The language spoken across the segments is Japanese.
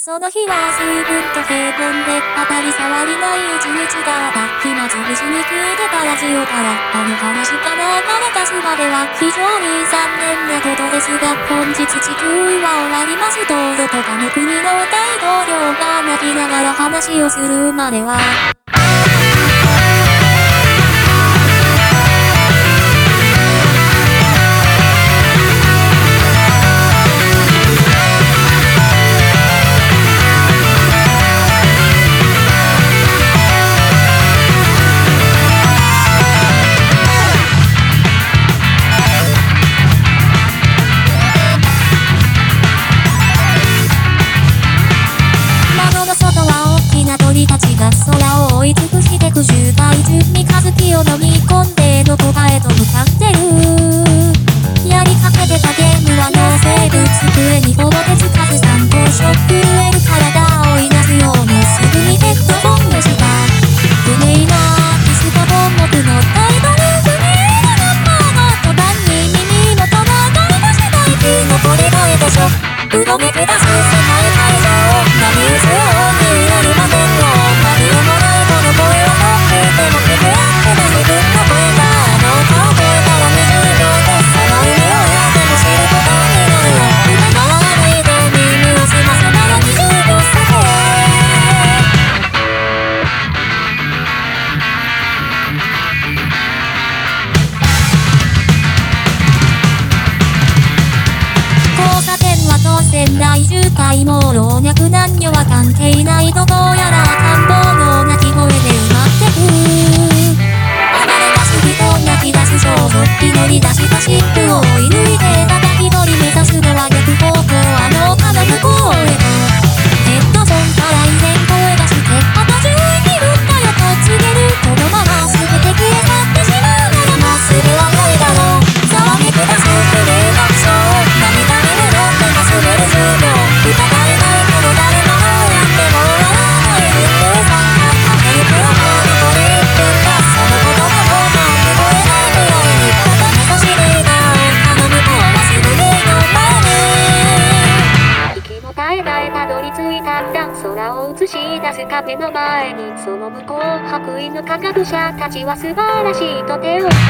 その日は随分と平凡で当たり障りない一日だった。暇つぶしに聞いてたラジオからあの話が流れ出すまでは非常に残念なことですが、本日地球は終わりますとどこかの国の大統領が泣きながら話をするまでは鳥たちが空を追い尽くしてく周回中三日月を飲み込んでどこかへと向かってる。やりかけてたゲームは脳生物机にほぼ手つかず3個ショック震える体をいなすようにすぐにヘッドホンをした。不明なキスと本目のタイトル不明なナンバーが途端に耳元流れ出した息のこれ声でしょ。うごめく出す世界会場波打つように揺れる場面を何をもないこの声を持っていても気づってた自分の声があの顔超えたら20秒でその意味をやっても知ることになるよ。疑わないで耳を澄ませたら20秒先交差点は当然大渋滞も老若男女は関係ないとどうやら感動の鳴き声で埋まってく。暴れ出す人泣き出す少女祈り出した湿布を追い抜いてただ一人目指すのは逆方向あの丘の向こうへとヘッドホンから以前声出してあと11分だよと告げる。このまま全て消え去ってしまうならまっすぐはないだろう。騒ぎ下す不明爆笑涙に濡れてかすめる10秒疑えないけど誰もどうやっても終わらない人類さんが駆けゆく思う残り1分だ。そのことがもう聞こえないくらいにただ味噌汁があの向こうはすぐ目の前に息も絶え絶えたどり着いたんだ。空を映し出す壁の前にその向こう白衣の科学者たちは素晴らしいと手を打った。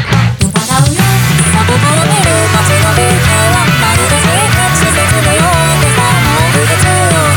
疑うよそこから見る街の風景はまるで生活施設のようでさもう不普通よ。